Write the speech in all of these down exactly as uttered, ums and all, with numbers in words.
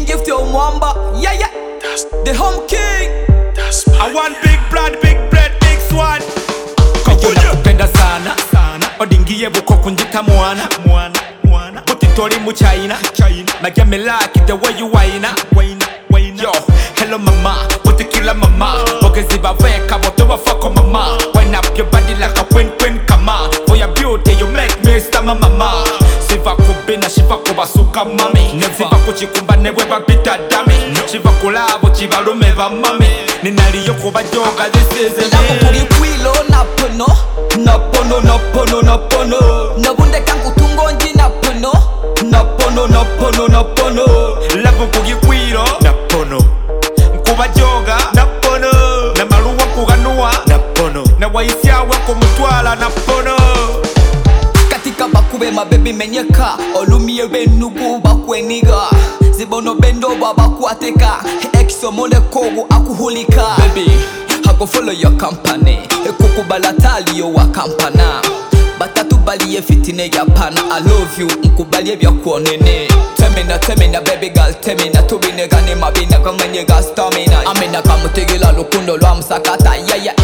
gift yo mwamba. Yeah yeah. That's The home king. that's I want big blood, big bread, big swan. Kujya kupenda sana sana odingiye buko njita mwana mwana mwana butitori mu China China Like me like the way you whine whine whine yo hello mama butikila mama bogezi baveka boto bafako mama wind up your body like a queen queen kama for your beauty you make me stammer mama siva kubina shiva kubasuka mami siva kuchikumba newe babita dami shiva kulabo chibalume ba mami ninaliyo kubajoga this is it Nakukwilo napono napono napono napono nabunde kangu tungonji napono napono napono napono labo kugikwiro napono nkubajoga napono na maluwa kuganua napono na waisya wako mutwala napono katika bakube mabebi menyeka olumie benugu bakweniga zibono bendo babakwateka exo mole kogu akuhulika baby I go follow your company Kukubala tali yo wa kampana Batatu bali ye fitine ya pana I love you, mkubali vya kuonene Temina, temina, baby girl, temina Tubine gani mabina kama nyega stamina Amina kama tegila lukundo lwa msakata Yeah, yeah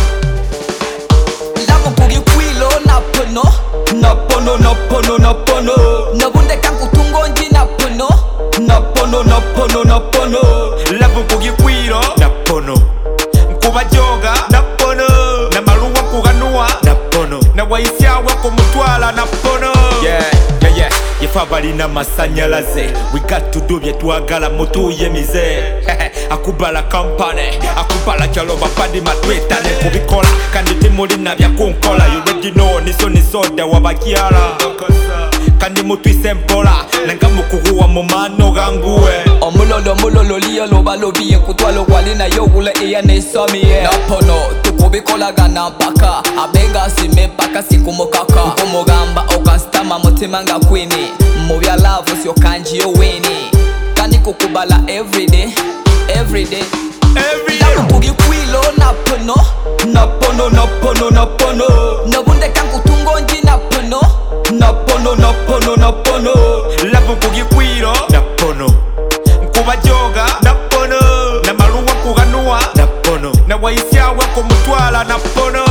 Lamu kugi kwilo napono Napono, napono, napono Nabunde kanku tungonji napono Napono, napono, napono Lamu kugi kwilo napono kubajoga napono na maluwa kuganua napono na waisya wako mutwala napono yeah yeah yeah ifa balina masanyalaze we got to do byetwagala mutuye mize akubala company akubala kyalo babadi matwetane kubikola kandi timulina byakunkola you already know niso nisoda wabakyala kandi mutwise mpola nanga mukuguwa mu mano ganguwe omulolo mulolo liyo loba lobiye kutwalo walina yogule iya nesomiye napono tukubikolagana mpaka abenga sime mpaka sikumukaka ukumugamba okansitama mutima nga kwini mubya love syo kanji yo wini kandi kukubala everyday everyday everyday kugikwilo napono napono napono napono nabunde kangu tungonji napono napono napono napono labo kugikwiro napono nkubajoga napono na maluwa kuganua napono na waisya wako mutwala napono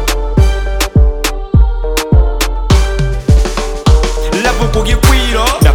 labo kugikwiro